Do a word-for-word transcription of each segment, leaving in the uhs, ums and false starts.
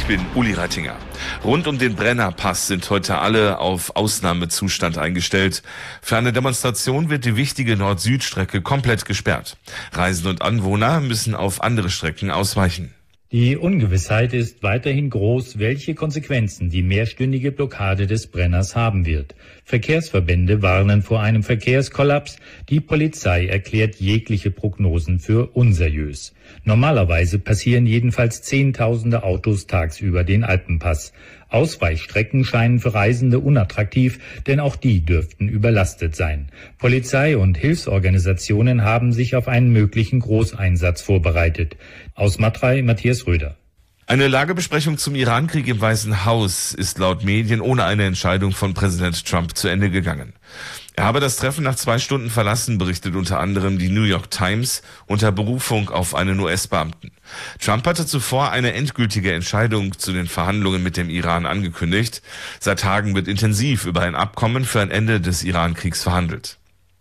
bin Uli Reitinger. Rund um den Brennerpass sind heute alle auf Ausnahmezustand eingestellt. Für eine Demonstration wird die wichtige Nord-Süd-Strecke komplett gesperrt. Reisende und Anwohner müssen auf andere Strecken ausweichen. Die Ungewissheit ist weiterhin groß, welche Konsequenzen die mehrstündige Blockade des Brenners haben wird. Verkehrsverbände warnen vor einem Verkehrskollaps. Die Polizei erklärt jegliche Prognosen für unseriös. Normalerweise passieren jedenfalls Zehntausende Autos tagsüber den Alpenpass. Ausweichstrecken scheinen für Reisende unattraktiv, denn auch die dürften überlastet sein. Polizei und Hilfsorganisationen haben sich auf einen möglichen Großeinsatz vorbereitet. Aus Matrei, Matthias Röder. Eine Lagebesprechung zum Irankrieg im Weißen Haus ist laut Medien ohne eine Entscheidung von Präsident Trump zu Ende gegangen. Er habe das Treffen nach zwei Stunden verlassen, berichtet unter anderem die New York Times unter Berufung auf einen U S-Beamten. Trump hatte zuvor eine endgültige Entscheidung zu den Verhandlungen mit dem Iran angekündigt. Seit Tagen wird intensiv über ein Abkommen für ein Ende des Irankriegs verhandelt.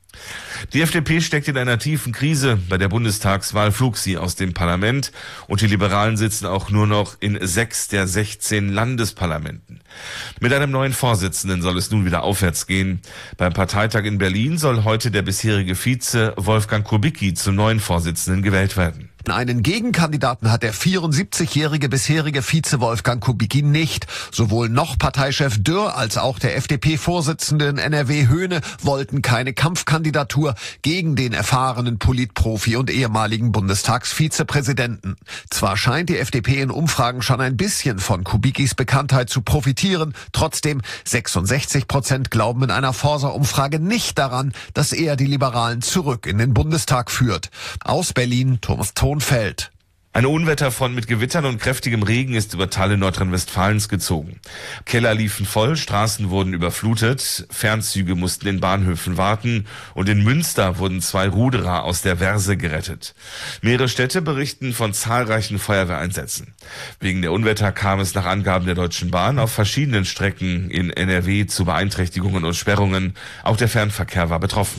Die F D P steckt in einer tiefen Krise. Bei der Bundestagswahl flog sie aus dem Parlament und die Liberalen sitzen auch nur noch in sechs der sechzehn Landesparlamenten. Mit einem neuen Vorsitzenden soll es nun wieder aufwärts gehen. Beim Parteitag in Berlin soll heute der bisherige Vize Wolfgang Kubicki zum neuen Vorsitzenden gewählt werden. Einen Gegenkandidaten hat der vierundsiebzigjährige bisherige Vize Wolfgang Kubicki nicht. Sowohl noch Parteichef Dürr als auch der F D P-Vorsitzende in N R W Höhne wollten keine Kampfkandidatur gegen den erfahrenen Politprofi und ehemaligen Bundestagsvizepräsidenten. Zwar scheint die F D P in Umfragen schon ein bisschen von Kubickis Bekanntheit zu profitieren, trotzdem sechsundsechzig Prozent glauben in einer Forsa-Umfrage nicht daran, dass er die Liberalen zurück in den Bundestag führt. Aus Berlin, Thomas Thonfeld. Ein Unwetter von mit Gewittern und kräftigem Regen ist über Teile Nordrhein-Westfalens gezogen. Keller liefen voll, Straßen wurden überflutet, Fernzüge mussten in Bahnhöfen warten und in Münster wurden zwei Ruderer aus der Verse gerettet. Mehrere Städte berichten von zahlreichen Feuerwehreinsätzen. Wegen der Unwetter kam es nach Angaben der Deutschen Bahn auf verschiedenen Strecken in N R W zu Beeinträchtigungen und Sperrungen. Auch der Fernverkehr war betroffen.